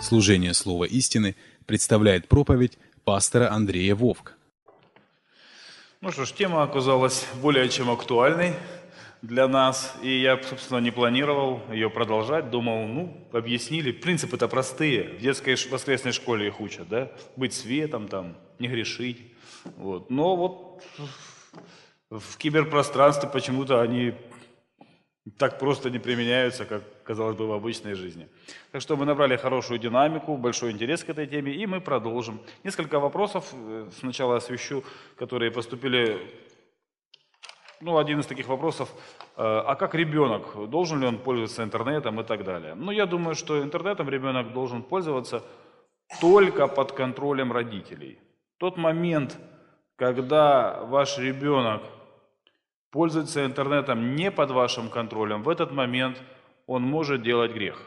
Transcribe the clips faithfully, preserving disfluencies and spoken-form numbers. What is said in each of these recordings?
служение Слова истины представляет проповедь пастора Андрея Вовк. Ну что ж, тема оказалась более чем актуальной для нас, и я, собственно, не планировал ее продолжать, думал, ну, объяснили, принципы-то простые, в детской воскресной школе их учат, да, быть светом, там, не грешить, вот, но вот в киберпространстве почему-то они так просто не применяются, как, казалось бы, в обычной жизни. Так что мы набрали хорошую динамику, большой интерес к этой теме, и мы продолжим. Несколько вопросов сначала освещу, которые поступили. Ну, один из таких вопросов, а как ребенок, должен ли он пользоваться интернетом и так далее. Ну, я думаю, что интернетом ребенок должен пользоваться только под контролем родителей. Тот момент, когда ваш ребенок пользуется интернетом не под вашим контролем, в этот момент он может делать грех.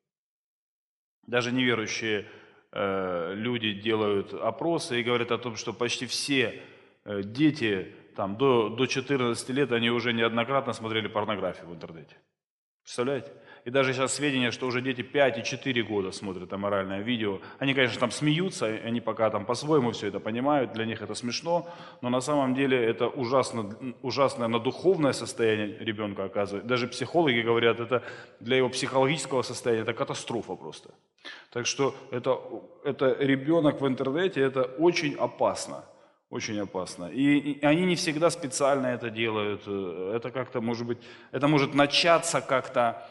Даже неверующие э, люди делают опросы и говорят о том, что почти все э, дети там, до, до четырнадцати лет, они уже неоднократно смотрели порнографию в интернете. Представляете? И даже сейчас сведения, что уже дети пять и четыре года смотрят аморальное видео. Они, конечно, там смеются, они пока там по-своему все это понимают, для них это смешно, но на самом деле это ужасно, ужасное на духовное состояние ребенка оказывает. Даже психологи говорят, это для его психологического состояния это катастрофа просто. Так что это, это ребенок в интернете, это очень опасно. Очень опасно. И, и они не всегда специально это делают. Это как-то может быть, это может начаться как-то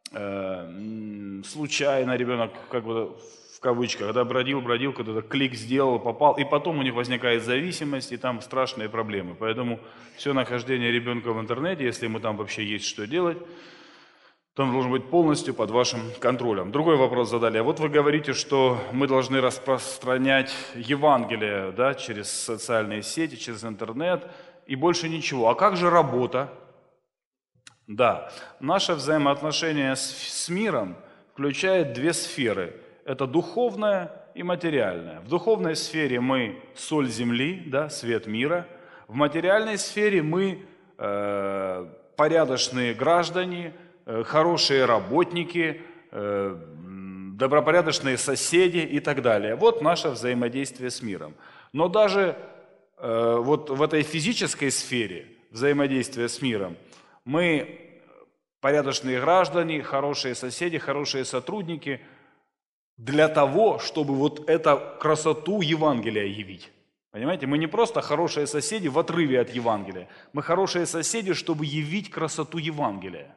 э, случайно, ребенок, как бы в кавычках, когда бродил, бродил, когда-то клик сделал, попал, и потом у них возникает зависимость, и там страшные проблемы. Поэтому все нахождение ребенка в интернете, если ему там вообще есть что делать, то он должен быть полностью под вашим контролем. Другой вопрос задали. А вот вы говорите, что мы должны распространять Евангелие, да, через социальные сети, через интернет и больше ничего. А как же работа? Да, наше взаимоотношение с, с миром включает две сферы. Это духовная и материальная. В духовной сфере мы соль земли, да, свет мира. В материальной сфере мы э, порядочные граждане, хорошие работники, добропорядочные соседи и так далее. Вот наше взаимодействие с миром. Но даже вот в этой физической сфере взаимодействия с миром мы порядочные граждане, хорошие соседи, хорошие сотрудники для того, чтобы вот эту красоту Евангелия явить. Понимаете, мы не просто хорошие соседи в отрыве от Евангелия, мы хорошие соседи, чтобы явить красоту Евангелия.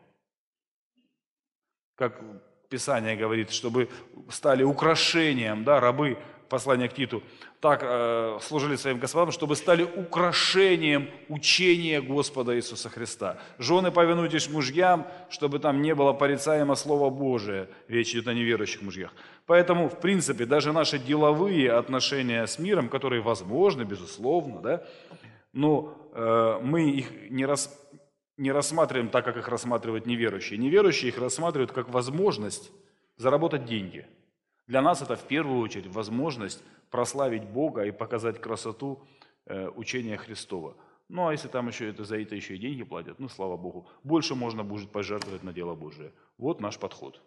Как Писание говорит, чтобы стали украшением, да, рабы, послание к Титу, так э, служили своим господам, чтобы стали украшением учения Господа Иисуса Христа. Жены, повинуйтесь мужьям, чтобы там не было порицаемо Слово Божие. Речь идет о неверующих мужьях. Поэтому, в принципе, даже наши деловые отношения с миром, которые возможны, безусловно, да, но э, мы их не рассматриваем, не рассматриваем так, как их рассматривают неверующие. Неверующие их рассматривают как возможность заработать деньги. Для нас это в первую очередь возможность прославить Бога и показать красоту э, учения Христова. Ну а если там еще это, за это еще и деньги платят, ну слава Богу, больше можно будет пожертвовать на дело Божие. Вот наш подход.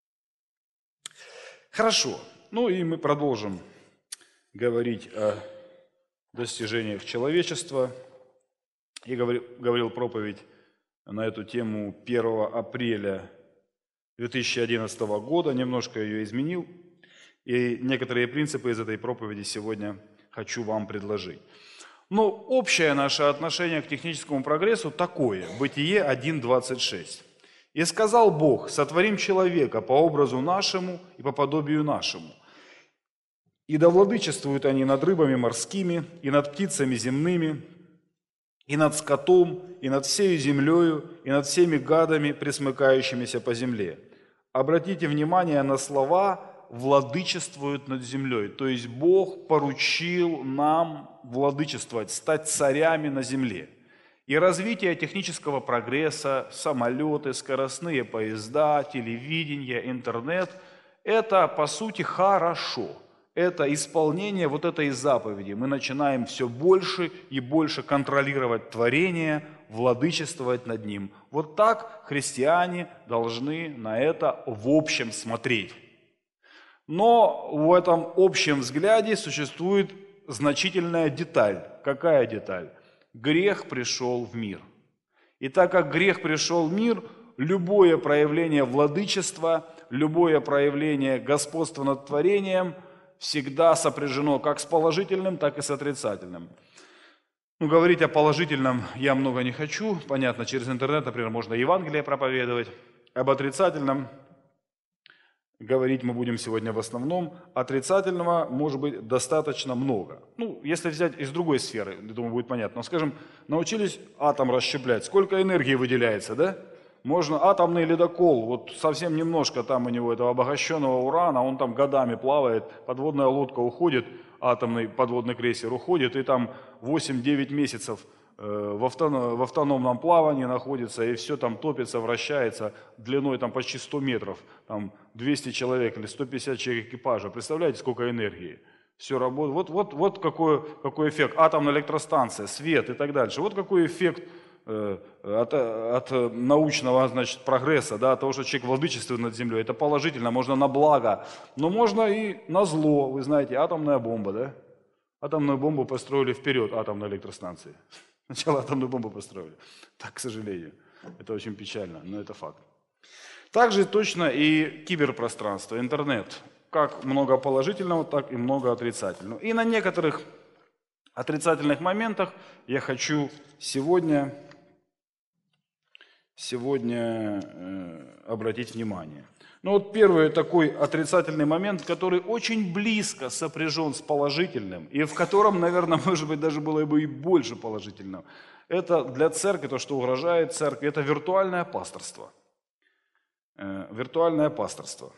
Хорошо. Ну и мы продолжим говорить о достижениях человечества. Я говорил, говорил проповедь на эту тему первого апреля две тысячи одиннадцатого года, немножко ее изменил, и некоторые принципы из этой проповеди сегодня хочу вам предложить. Но общее наше отношение к техническому прогрессу такое, Бытие один двадцать шесть. «И сказал Бог, сотворим человека по образу нашему и по подобию нашему. И да владычествуют они над рыбами морскими, и над птицами земными, и над скотом, и над всею землею, и над всеми гадами, пресмыкающимися по земле». Обратите внимание на слова «владычествуют над землей». То есть Бог поручил нам владычествовать, стать царями на земле. И развитие технического прогресса, самолеты, скоростные поезда, телевидение, интернет – это, по сути, хорошо. Это исполнение вот этой заповеди. Мы начинаем все больше и больше контролировать творение, владычествовать над ним. Вот так христиане должны на это в общем смотреть. Но в этом общем взгляде существует значительная деталь. Какая деталь? Грех пришел в мир. И так как грех пришел в мир, любое проявление владычества, любое проявление господства над творением всегда сопряжено как с положительным, так и с отрицательным. Ну, говорить о положительном я много не хочу. Понятно, через интернет, например, можно Евангелие проповедовать. Об отрицательном говорить мы будем сегодня в основном. Отрицательного может быть достаточно много. Ну, если взять из другой сферы, я думаю, будет понятно. Но, скажем, научились атом расщеплять. Сколько энергии выделяется, да? Можно атомный ледокол, вот совсем немножко там у него этого обогащенного урана, он там годами плавает, подводная лодка уходит, атомный подводный крейсер уходит, и там восемь-девять месяцев в автономном плавании находится, и все там топится, вращается длиной там почти сто метров, там двести человек или сто пятьдесят человек экипажа. Представляете, сколько энергии? Все работает. Вот, вот, вот какой, какой эффект. Атомная электростанция, свет и так дальше. Вот какой эффект э, от, от научного, значит, прогресса, да, от того, что человек владычествует над землей. Это положительно, можно на благо, но можно и на зло. Вы знаете, атомная бомба, да? Атомную бомбу построили вперед атомной электростанции. Сначала атомную бомбу построили. Так, к сожалению. Это очень печально, но это факт. Также точно и киберпространство, интернет. Как много положительного, так и много отрицательного. И на некоторых отрицательных моментах я хочу сегодня, сегодня э, обратить внимание. Ну вот первый такой отрицательный момент, который очень близко сопряжен с положительным, и в котором, наверное, может быть, даже было бы и больше положительного. Это для церкви, то, что угрожает церкви, это виртуальное пасторство. Э, виртуальное пасторство.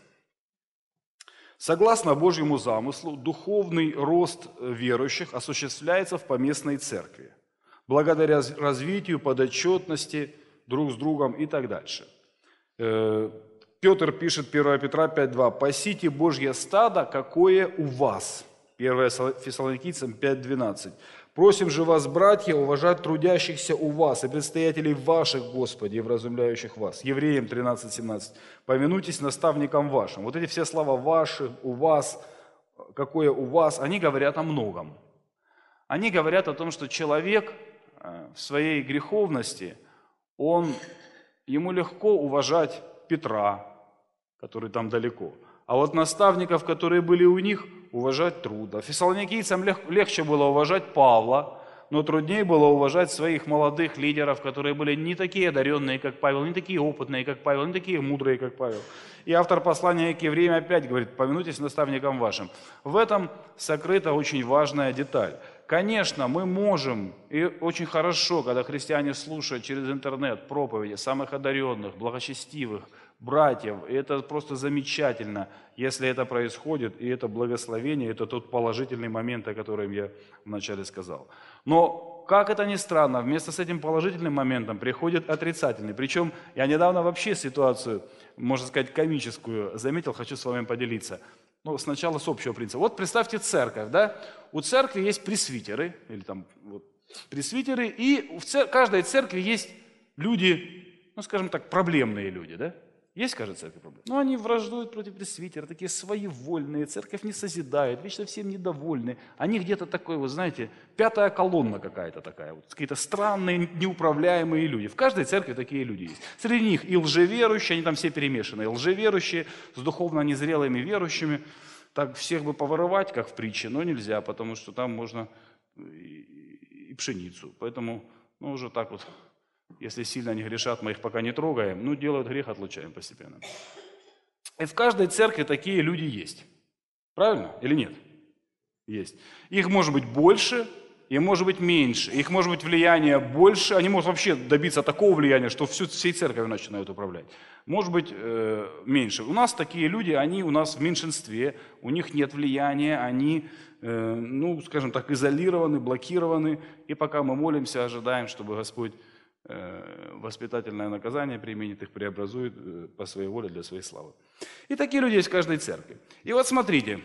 Согласно Божьему замыслу, духовный рост верующих осуществляется в поместной церкви, благодаря развитию подотчетности друг с другом и так дальше. Э, Петр пишет первое Петра пять два. «Пасите Божье стадо, какое у вас». первое Фессалоникийцам пять двенадцать. «Просим же вас, братья, уважать трудящихся у вас и предстоятелей ваших, Господи, и вразумляющих вас». Евреям тринадцать семнадцать. «Повинуйтесь наставникам вашим». Вот эти все слова «ваши», «у вас», «какое у вас», они говорят о многом. Они говорят о том, что человек в своей греховности, он, ему легко уважать Петра, который там далеко. А вот наставников, которые были у них, уважать трудно. Фессалоникийцам лег, легче было уважать Павла, но труднее было уважать своих молодых лидеров, которые были не такие одаренные, как Павел, не такие опытные, как Павел, не такие мудрые, как Павел. И автор послания к евреям опять говорит: «Повинуйтесь наставникам вашим». В этом сокрыта очень важная деталь. Конечно, мы можем, и очень хорошо, когда христиане слушают через интернет проповеди самых одаренных, благочестивых братьев, и это просто замечательно, если это происходит, и это благословение, это тот положительный момент, о котором я вначале сказал. Но, как это ни странно, вместо с этим положительным моментом приходит отрицательный. Причем я недавно вообще ситуацию, можно сказать, комическую заметил, хочу с вами поделиться. Ну, сначала с общего принципа. Вот представьте церковь, да? У церкви есть пресвитеры, или там вот, пресвитеры, и в цер- каждой церкви есть люди, ну, скажем так, проблемные люди, да? Есть, кажется, церковь проблемы? Но они враждуют против пресвитера, такие своевольные, церковь не созидает, вечно всем недовольны. Они где-то такой, вот знаете, пятая колонна какая-то такая, вот, какие-то странные, неуправляемые люди. В каждой церкви такие люди есть. Среди них и лжеверующие, они там все перемешаны, и лжеверующие с духовно незрелыми верующими. Так всех бы повырывать, как в притче, но нельзя, потому что там можно и, и пшеницу. Поэтому, ну, уже так вот. Если сильно они грешат, мы их пока не трогаем. Ну, делают грех, отлучаем постепенно. И в каждой церкви такие люди есть. Правильно или нет? Есть. Их может быть больше, и может быть меньше. Их может быть влияние больше. Они могут вообще добиться такого влияния, что всю, всей церковью начинают управлять. Может быть э, меньше. У нас такие люди, они у нас в меньшинстве. У них нет влияния, они, э, ну, скажем так, изолированы, блокированы. И пока мы молимся, ожидаем, чтобы Господь воспитательное наказание применит, их преобразует по своей воле для своей славы. И такие люди есть в каждой церкви. И вот смотрите,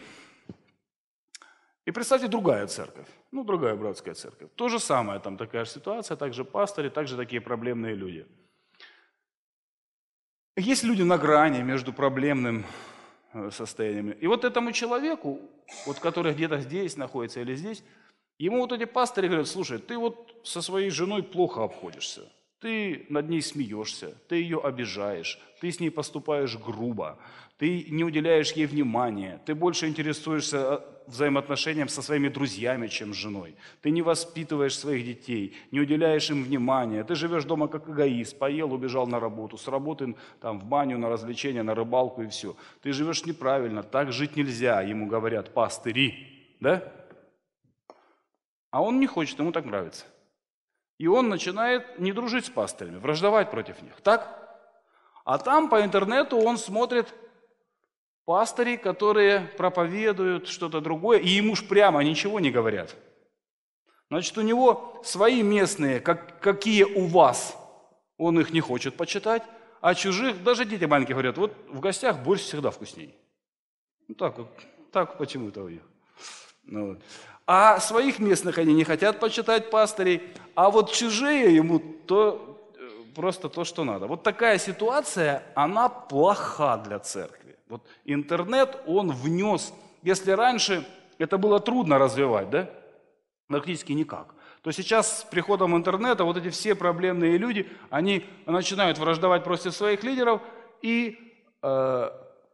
и представьте другая церковь, ну другая братская церковь. То же самое, там такая же ситуация, также пастыри, также такие проблемные люди. Есть люди на грани между проблемным э, состоянием. И вот этому человеку, вот, который где-то здесь находится или здесь, ему вот эти пастыри говорят: слушай, ты вот со своей женой плохо обходишься, ты над ней смеешься, ты ее обижаешь, ты с ней поступаешь грубо, ты не уделяешь ей внимания, ты больше интересуешься взаимоотношением со своими друзьями, чем с женой, ты не воспитываешь своих детей, не уделяешь им внимания, ты живешь дома как эгоист, поел, убежал на работу, с работы там, в баню, на развлечения, на рыбалку и все. Ты живешь неправильно, так жить нельзя, ему говорят пастыри, да? А он не хочет, ему так нравится. И он начинает не дружить с пастырями, враждовать против них. Так? А там по интернету он смотрит пастырей, которые проповедуют что-то другое, и ему ж прямо ничего не говорят. Значит, у него свои местные, как, какие у вас, он их не хочет почитать, а чужих, даже дети маленькие говорят: вот в гостях борщ всегда вкуснее. Ну так, так почему-то у них. Ну, вот. А своих местных они не хотят почитать пастырей, а вот чужие ему то, просто то, что надо. Вот такая ситуация, она плоха для церкви. Вот интернет, он внес, если раньше это было трудно развивать, да, практически никак, то сейчас с приходом интернета вот эти все проблемные люди, они начинают враждовать против своих лидеров и... Э,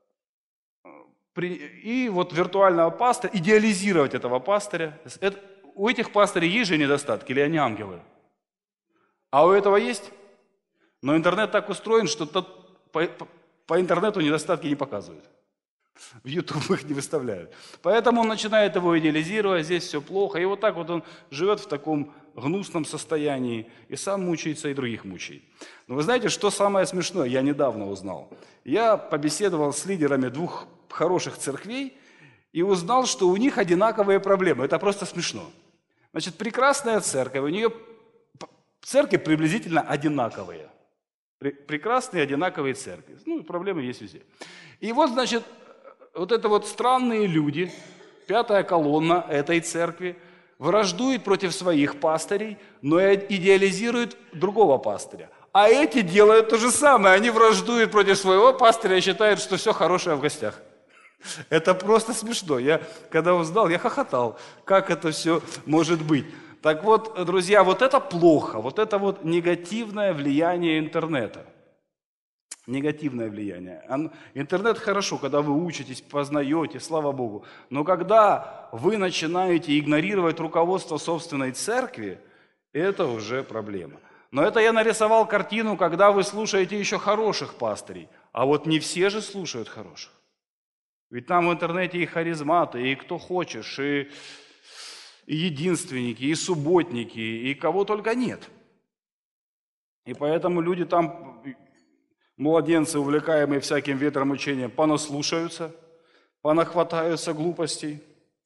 И вот виртуального пастыря, идеализировать этого пастыря. Это, у этих пастырей есть же недостатки, или они ангелы? А у этого есть? Но интернет так устроен, что тот, по, по интернету недостатки не показывают. В YouTube их не выставляют. Поэтому он начинает его идеализировать, здесь все плохо. И вот так вот он живет в таком гнусном состоянии. И сам мучается, и других мучает. Но вы знаете, что самое смешное? Я недавно узнал. Я побеседовал с лидерами двух хороших церквей и узнал, что у них одинаковые проблемы. Это просто смешно. Значит, прекрасная церковь, у нее церкви приблизительно одинаковые. Прекрасные одинаковые церкви. Ну, проблемы есть везде. И вот, значит, вот это вот странные люди, пятая колонна этой церкви, враждует против своих пастырей, но идеализирует другого пастыря. А эти делают то же самое. Они враждуют против своего пастыря и считают, что все хорошее в гостях. Это просто смешно. Я, когда узнал, я хохотал, как это все может быть. Так вот, друзья, вот это плохо. Вот это вот негативное влияние интернета. Негативное влияние. Интернет хорошо, когда вы учитесь, познаете, слава Богу. Но когда вы начинаете игнорировать руководство собственной церкви, это уже проблема. Но это я нарисовал картину, когда вы слушаете еще хороших пастырей. А вот не все же слушают хороших. Ведь там в интернете и харизматы, и кто хочешь, и, и единственники, и субботники, и кого только нет. И поэтому люди там... Младенцы, увлекаемые всяким ветром учением, понаслушаются, понахватаются глупостей.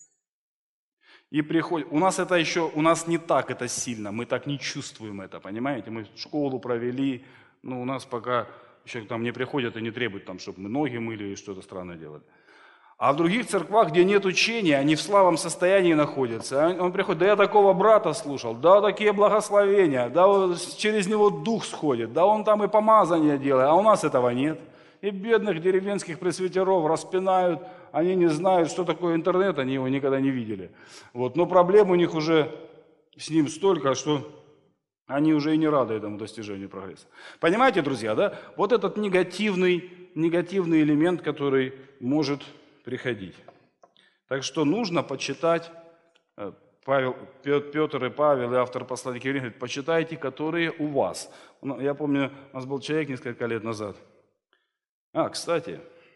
И приходят. У нас это еще, у нас не так это сильно, мы так не чувствуем это, понимаете? Мы школу провели, но у нас пока еще там не приходят и не требуют, там, чтобы мы ноги мыли и что-то странное делали. А в других церквах, где нет учения, они в слабом состоянии находятся. Он приходит: да я такого брата слушал, да такие благословения, да вот через него дух сходит, да он там и помазание делает, а у нас этого нет. И бедных деревенских пресвитеров распинают, они не знают, что такое интернет, они его никогда не видели. Вот. Но проблем у них уже с ним столько, что они уже и не рады этому достижению прогресса. Понимаете, друзья, да? Вот этот негативный, негативный элемент, который может... приходить. Так что нужно почитать, Павел, Петр и Павел, и автор послания к евреям, говорит, почитайте, которые у вас. Я помню, у нас был человек несколько лет назад. А, кстати,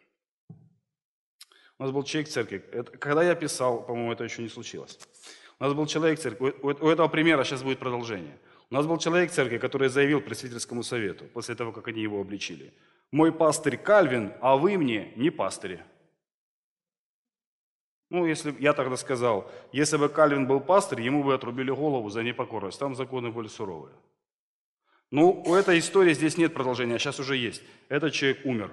у нас был человек в церкви. Это, когда я писал, по-моему, это еще не случилось. У нас был человек в церкви, у, у этого примера сейчас будет продолжение. У нас был человек в церкви, который заявил пресвитерскому совету, после того, как они его обличили: «Мой пастырь Кальвин, а вы мне не пастыри». Ну, если я тогда сказал, если бы Кальвин был пастырь, ему бы отрубили голову за непокорность. Там законы были суровые. Ну, у этой истории здесь нет продолжения, а сейчас уже есть. Этот человек умер.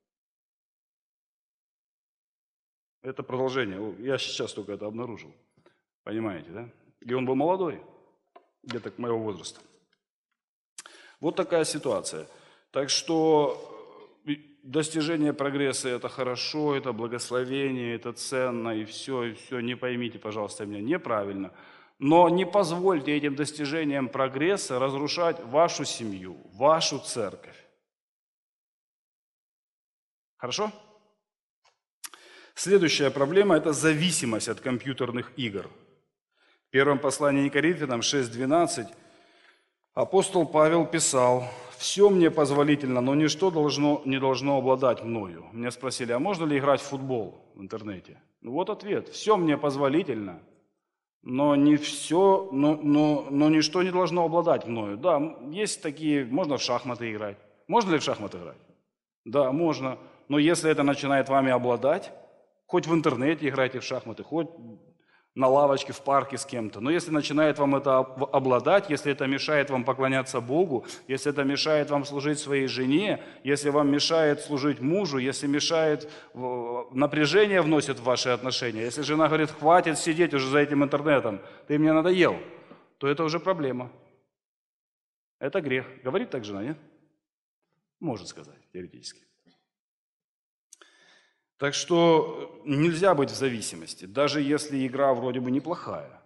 Это продолжение. Я сейчас только это обнаружил. Понимаете, да? И он был молодой, где-то к моего возраста. Вот такая ситуация. Так что достижение прогресса – это хорошо, это благословение, это ценно, и все, и все. Не поймите, пожалуйста, меня неправильно. Но не позвольте этим достижениям прогресса разрушать вашу семью, вашу церковь. Хорошо? Следующая проблема – это зависимость от компьютерных игр. В первом послании к Коринфянам шесть двенадцать апостол Павел писал: «Все мне позволительно, но ничто должно, не должно обладать мною». Меня спросили, а можно ли играть в футбол в интернете? Ну вот ответ. Все мне позволительно, но не все, но, но, но ничто не должно обладать мною. Да, есть такие, можно в шахматы играть. Можно ли в шахматы играть? Да, можно. Но если это начинает вами обладать, хоть в интернете играйте в шахматы, хоть на лавочке в парке с кем-то. Но если начинает вам это обладать, если это мешает вам поклоняться Богу, если это мешает вам служить своей жене, если вам мешает служить мужу, если мешает, напряжение вносит в ваши отношения, если жена говорит, хватит сидеть уже за этим интернетом, ты мне надоел, то это уже проблема. Это грех. Говорит так жена, нет? Может сказать, теоретически. Так что нельзя быть в зависимости, даже если игра вроде бы неплохая.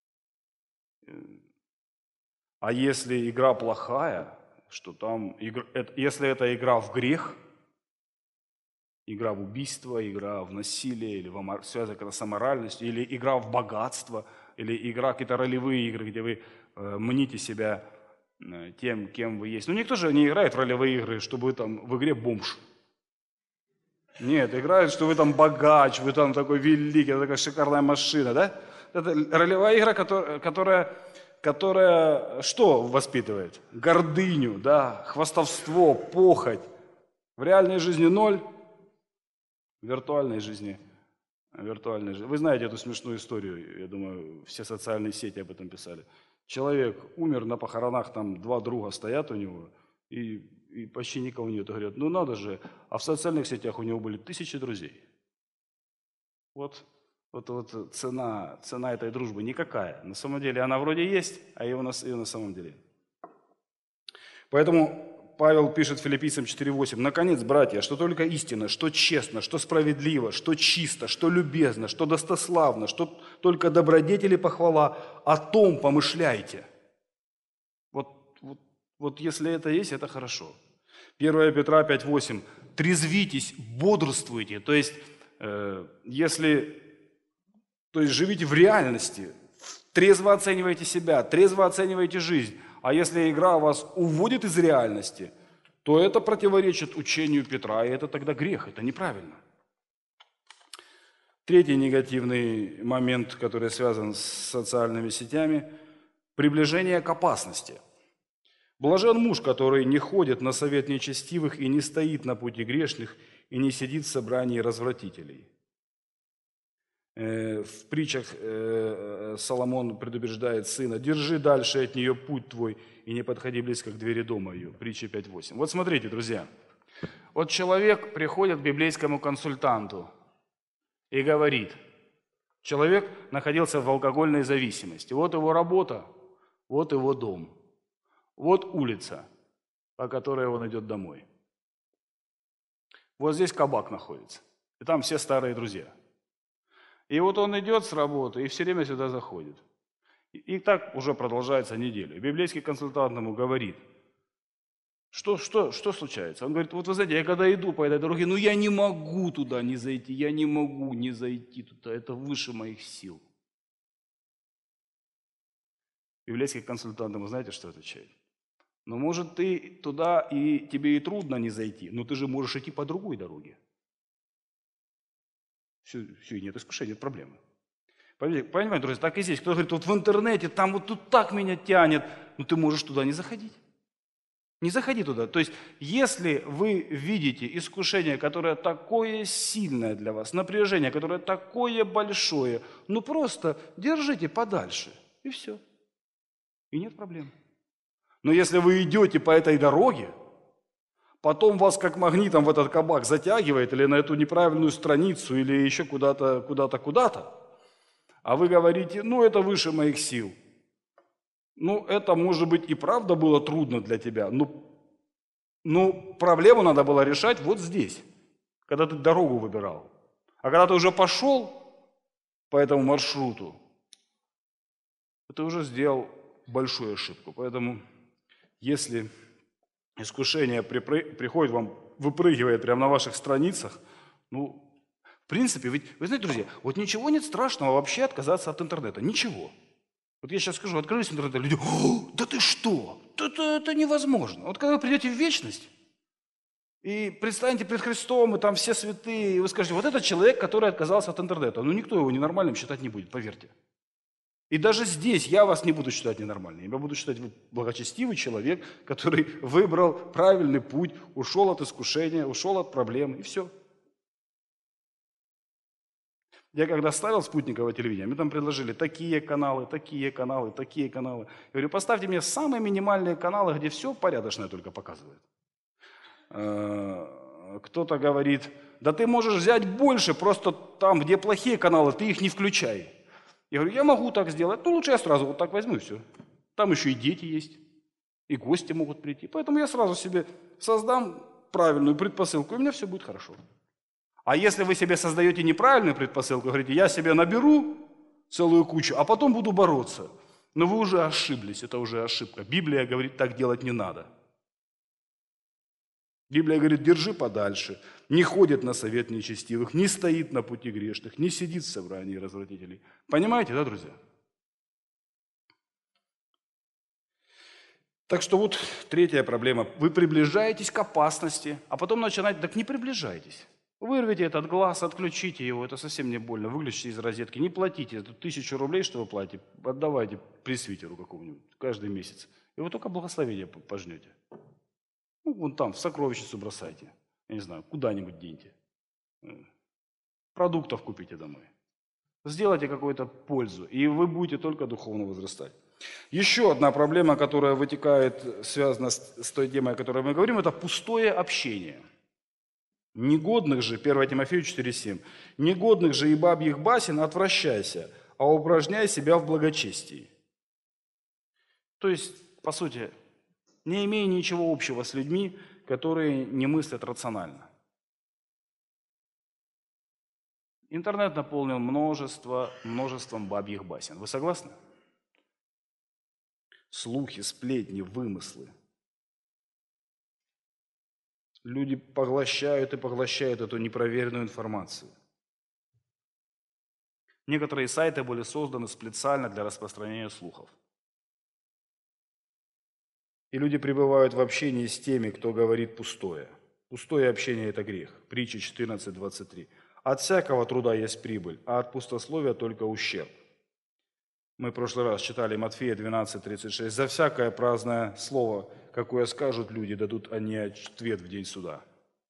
А если игра плохая, что там, если это игра в грех, игра в убийство, игра в насилие, или в связано с аморальностью, или игра в богатство, или игра, какие-то ролевые игры, где вы э, мните себя э, тем, кем вы есть. Ну, никто же не играет в ролевые игры, чтобы вы там в игре бомж. Нет, играет, что вы там богач, вы там такой великий, такая шикарная машина, да? Это ролевая игра, которая, которая, которая что воспитывает? Гордыню, да, хвастовство, похоть. В реальной жизни ноль, в виртуальной жизни, в виртуальной жизни. Вы знаете эту смешную историю, я думаю, все социальные сети об этом писали. Человек умер, на похоронах там два друга стоят у него, и И почти никого нет. Говорят, ну надо же. А в социальных сетях у него были тысячи друзей. Вот, вот, вот цена, цена этой дружбы никакая. На самом деле она вроде есть, а ее на, ее на самом деле. Поэтому Павел пишет Филиппийцам четыре восемь. «Наконец, братья, что только истинно, что честно, что справедливо, что чисто, что любезно, что достославно, что только добродетели похвала, о том помышляйте». Вот, вот Вот если это есть, это хорошо. первое Петра пять восемь. Трезвитесь, бодрствуйте. То есть, э, если, то есть живите в реальности, трезво оценивайте себя, трезво оценивайте жизнь. А если игра вас уводит из реальности, то это противоречит учению Петра, и это тогда грех, это неправильно. Третий негативный момент, который связан с социальными сетями – приближение к опасности. Блажен муж, который не ходит на совет нечестивых и не стоит на пути грешных и не сидит в собрании развратителей. В притчах Соломон предупреждает сына: «Держи дальше от нее путь твой и не подходи близко к двери дома ее». Притча пять восемь. Вот смотрите, друзья. Вот человек приходит к библейскому консультанту и говорит, человек находился в алкогольной зависимости. Вот его работа, вот его дом. Вот улица, по которой он идет домой. Вот здесь кабак находится. И там все старые друзья. И вот он идет с работы и все время сюда заходит. И так уже продолжается неделя. И библейский консультант ему говорит, что, что, что случается? Он говорит, вот вы знаете, я когда иду по этой дороге, ну я не могу туда не зайти, я не могу не зайти туда, это выше моих сил. Библейский консультант ему, знаете, что отвечает? Ну, может, ты туда, и тебе и трудно не зайти, но ты же можешь идти по другой дороге. Все, все, и нет искушения, нет проблемы. Понимаете, друзья, так и здесь. Кто говорит, вот в интернете, там вот тут так меня тянет, ну ты можешь туда не заходить. Не заходи туда. То есть, если вы видите искушение, которое такое сильное для вас, напряжение, которое такое большое, ну просто держите подальше, и все. И нет проблем. Но если вы идете по этой дороге, потом вас как магнитом в этот кабак затягивает или на эту неправильную страницу, или еще куда-то, куда-то, куда-то, а вы говорите, ну это выше моих сил. Ну это, может быть, и правда было трудно для тебя, но Ну, проблему надо было решать вот здесь, когда ты дорогу выбирал. А когда ты уже пошел по этому маршруту, ты уже сделал большую ошибку. Поэтому, если искушение припры- приходит вам, выпрыгивает прямо на ваших страницах, ну, в принципе, ведь, вы знаете, друзья, вот ничего нет страшного вообще отказаться от интернета. Ничего. Вот я сейчас скажу, открылись интернет, люди, «О, да ты что? Это, это невозможно». Вот когда вы придете в вечность и предстанете пред Христом, и там все святые, и вы скажете, вот этот человек, который отказался от интернета, ну никто его ненормальным считать не будет, поверьте. И даже здесь я вас не буду считать ненормальным. Я буду считать, вы благочестивый человек, который выбрал правильный путь, ушел от искушения, ушел от проблем, и все. Я когда ставил спутниковое телевидение, мне там предложили такие каналы, такие каналы, такие каналы. Я говорю, поставьте мне самые минимальные каналы, где все порядочное только показывает. Кто-то говорит, да ты можешь взять больше, просто там, где плохие каналы, ты их не включай. Я говорю, я могу так сделать, ну лучше я сразу вот так возьму и все. Там еще и дети есть, и гости могут прийти. Поэтому я сразу себе создам правильную предпосылку, и у меня все будет хорошо. А если вы себе создаете неправильную предпосылку, говорите, я себе наберу целую кучу, а потом буду бороться, но вы уже ошиблись, это уже ошибка. Библия говорит, так делать не надо. Библия говорит, держи подальше, не ходит на совет нечестивых, не стоит на пути грешных, не сидит в собрании развратителей. Понимаете, да, друзья? Так что вот третья проблема. Вы приближаетесь к опасности, а потом начинаете, так не приближайтесь. Вырвите этот глаз, отключите его, это совсем не больно. Выключите из розетки, не платите. Это тысячу рублей, что вы платите, отдавайте пресвитеру какому-нибудь каждый месяц. И вы только благословение пожнете. Ну, вон там, в сокровищницу бросайте. Я не знаю, куда-нибудь деньте. Продуктов купите домой. Сделайте какую-то пользу, и вы будете только духовно возрастать. Еще одна проблема, которая вытекает, связана с, с той темой, о которой мы говорим, это пустое общение. Негодных же, первое Тимофею четыре семь, негодных же и бабьих басен отвращайся, а упражняй себя в благочестии. То есть, по сути, не имея ничего общего с людьми, которые не мыслят рационально. Интернет наполнен множество, множеством бабьих басен. Вы согласны? Слухи, сплетни, вымыслы. Люди поглощают и поглощают эту непроверенную информацию. Некоторые сайты были созданы специально для распространения слухов. И люди пребывают в общении с теми, кто говорит пустое. Пустое общение – это грех. Притча четырнадцать двадцать три. От всякого труда есть прибыль, а от пустословия только ущерб. Мы в прошлый раз читали Матфея двенадцать тридцать шесть. За всякое праздное слово, какое скажут люди, дадут они ответ в день суда.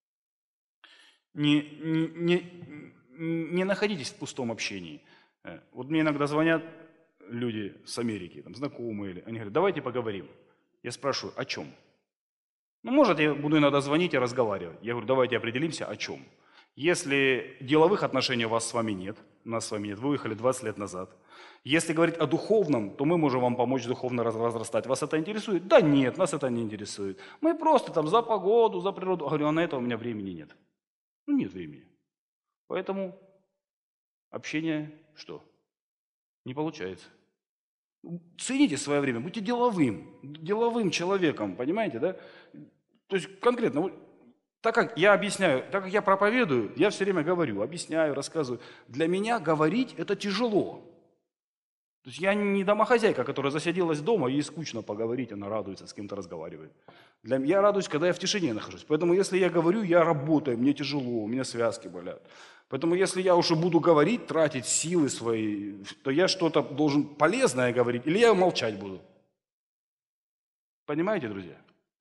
Не, не, не, не находитесь в пустом общении. Вот мне иногда звонят люди с Америки, там, знакомые, они говорят, давайте поговорим. Я спрашиваю, о чем? Ну, может, я буду иногда звонить и разговаривать. Я говорю, давайте определимся, о чем. Если деловых отношений у вас с вами нет, у нас с вами нет, вы уехали двадцать лет назад. Если говорить о духовном, то мы можем вам помочь духовно возрастать. Вас это интересует? Да нет, нас это не интересует. Мы просто там за погоду, за природу. Я говорю, а на это у меня времени нет. Ну, нет времени. Поэтому общение что? Не получается. Цените свое время, будьте деловым, деловым человеком, понимаете, да? То есть конкретно, так как я объясняю, так как я проповедую, я все время говорю, объясняю, рассказываю. Для меня говорить это тяжело. То есть я не домохозяйка, которая засиделась дома, ей скучно поговорить, она радуется, с кем-то разговаривает. Для, я радуюсь, когда я в тишине нахожусь. Поэтому если я говорю, я работаю, мне тяжело, у меня связки болят. Поэтому если я уже буду говорить, тратить силы свои, то я что-то должен полезное говорить, или я молчать буду. Понимаете, друзья?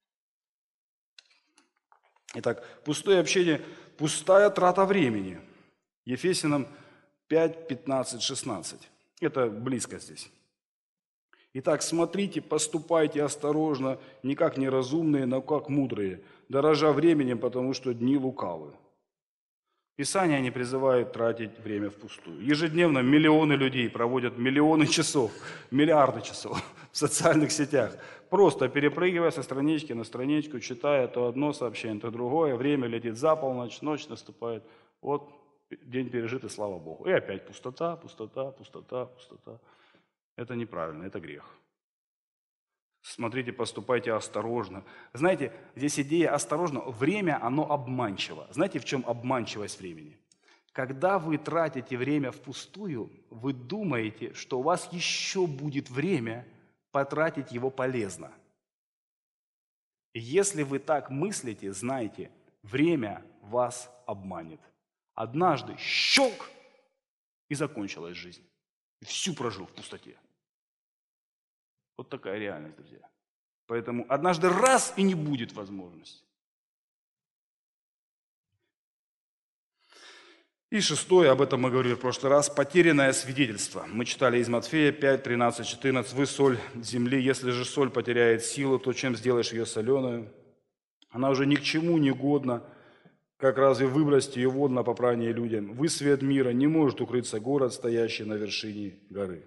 Итак, пустое общение, пустая трата времени. Ефесянам пять, пятнадцать, шестнадцать. Это близко здесь. Итак, смотрите, поступайте осторожно, не как неразумные, но как мудрые, дорожа временем, потому что дни лукавы. Писание не призывает тратить время впустую. Ежедневно миллионы людей проводят миллионы часов, миллиарды часов в социальных сетях, просто перепрыгивая со странички на страничку, читая то одно сообщение, то другое. Время летит за полночь, ночь наступает. Вот день пережит, и слава Богу. И опять пустота, пустота, пустота, пустота. Это неправильно, это грех. Смотрите, поступайте осторожно. Знаете, здесь идея осторожно. Время, оно обманчиво. Знаете, в чем обманчивость времени? Когда вы тратите время впустую, вы думаете, что у вас еще будет время потратить его полезно. И если вы так мыслите, знайте, время вас обманет. Однажды щелк, и закончилась жизнь. И всю прожил в пустоте. Вот такая реальность, друзья. Поэтому однажды раз и не будет возможности. И шестое, об этом мы говорили в прошлый раз, потерянное свидетельство. Мы читали из Матфея пять, тринадцать, четырнадцать. «Вы соль земли, если же соль потеряет силу, то чем сделаешь ее соленую? Она уже ни к чему не годна, как разве выбросьте ее вон на попрание людям? Вы свет мира, не может укрыться город, стоящий на вершине горы».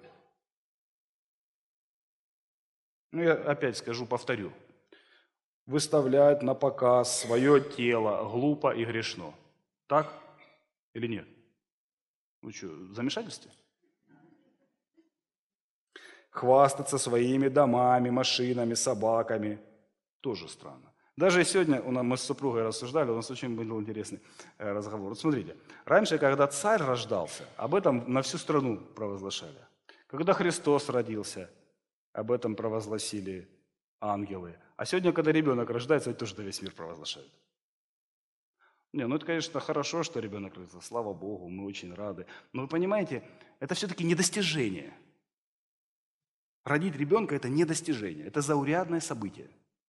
Ну, я опять скажу, повторю. Выставлять на показ свое тело глупо и грешно. Так или нет? Вы что, в замешательстве? Хвастаться своими домами, машинами, собаками тоже странно. Даже сегодня у нас, мы с супругой рассуждали, у нас очень был интересный разговор. Вот смотрите, раньше, когда царь рождался, об этом на всю страну провозглашали. Когда Христос родился, об этом провозгласили ангелы. А сегодня, когда ребенок рождается, это тоже весь мир провозглашают. Не, ну это, конечно, хорошо, что ребенок родился, слава Богу, мы очень рады. Но вы понимаете, это все-таки не достижение. Родить ребенка – это не достижение, это заурядное событие.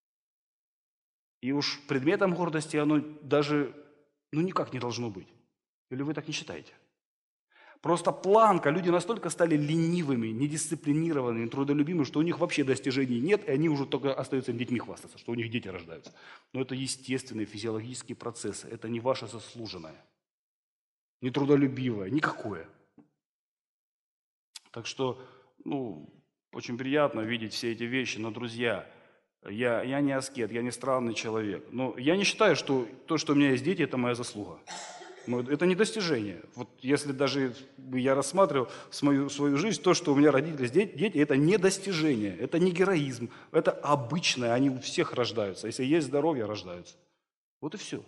И уж предметом гордости оно даже, ну, никак не должно быть. Или вы так не считаете? Просто планка, люди настолько стали ленивыми, недисциплинированными, трудолюбимыми, что у них вообще достижений нет, и они уже только остаются детьми хвастаться, что у них дети рождаются. Но это естественные физиологические процессы, это не ваше заслуженное, не трудолюбивое, никакое. Так что, ну, очень приятно видеть все эти вещи, но, друзья, я, я не аскет, я не странный человек, но я не считаю, что то, что у меня есть дети, это моя заслуга. Это не достижение. Вот если даже я рассматривал свою, свою жизнь, то, что у меня родились дети, дети, это не достижение, это не героизм, это обычное, они у всех рождаются. Если есть здоровье, рождаются. Вот и все.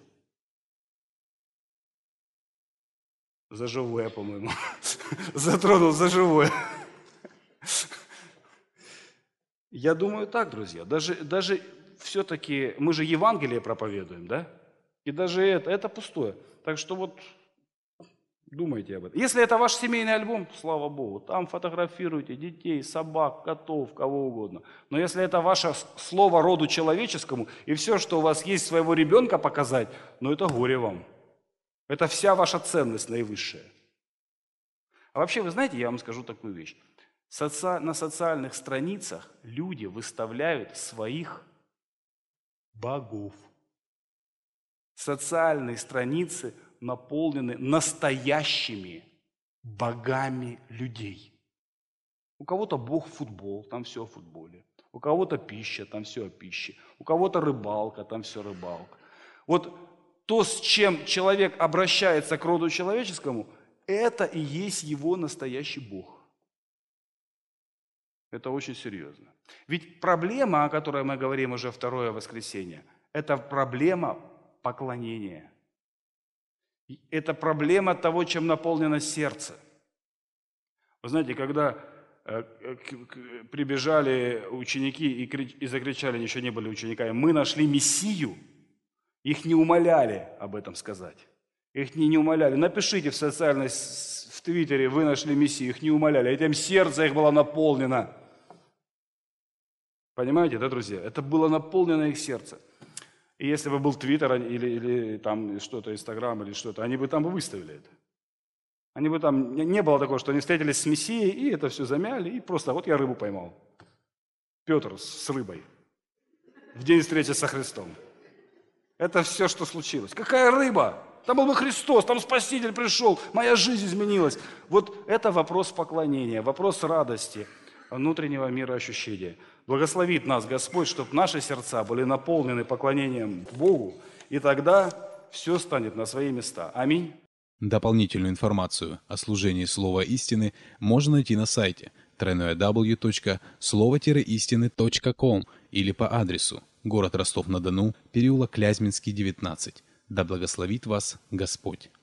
За живое, по-моему. Затронул за живое. Я думаю так, друзья. Даже, даже все-таки мы же Евангелие проповедуем, да? И даже это, это пустое. Так что вот думайте об этом. Если это ваш семейный альбом, слава Богу, там фотографируйте детей, собак, котов, кого угодно. Но если это ваше слово роду человеческому, и все, что у вас есть своего ребенка показать, ну это горе вам. Это вся ваша ценность наивысшая. А вообще, вы знаете, я вам скажу такую вещь. Соци... На социальных страницах люди выставляют своих богов. Социальные страницы наполнены настоящими богами людей. У кого-то бог футбол, там все о футболе. У кого-то пища, там все о пище. У кого-то рыбалка, там все рыбалка. Вот то, с чем человек обращается к роду человеческому, это и есть его настоящий бог. Это очень серьезно. Ведь проблема, о которой мы говорим уже второе воскресенье, это проблема поклонения. Это проблема того, чем наполнено сердце. Вы знаете, когда э, к, к, прибежали ученики и, кри, и закричали, они еще не были учениками, мы нашли Мессию, их не умоляли об этом сказать. Их не, не умоляли. Напишите в социальной, в Твиттере, вы нашли Мессию, их не умоляли. Этим сердце их было наполнено. Понимаете, да, друзья? Это было наполнено их сердце. И если бы был Твиттер или, или там что-то, Инстаграм или что-то, они бы там бы выставили это. Они бы там, не было такого, что они встретились с Мессией, и это все замяли, и просто вот я рыбу поймал. Петр с рыбой. В день встречи со Христом. Это все, что случилось. Какая рыба? Там был бы Христос, там Спаситель пришел, моя жизнь изменилась. Вот это вопрос поклонения, вопрос радости, внутреннего мира ощущения. Благословит нас Господь, чтобы наши сердца были наполнены поклонением Богу, и тогда все станет на свои места. Аминь. Дополнительную информацию о служении Слова Истины можно найти на сайте дабл ю дабл ю дабл ю точка слово истины точка ком или по адресу город Ростов-на-Дону, переулок Клязьминский, девятнадцать. Да благословит вас Господь!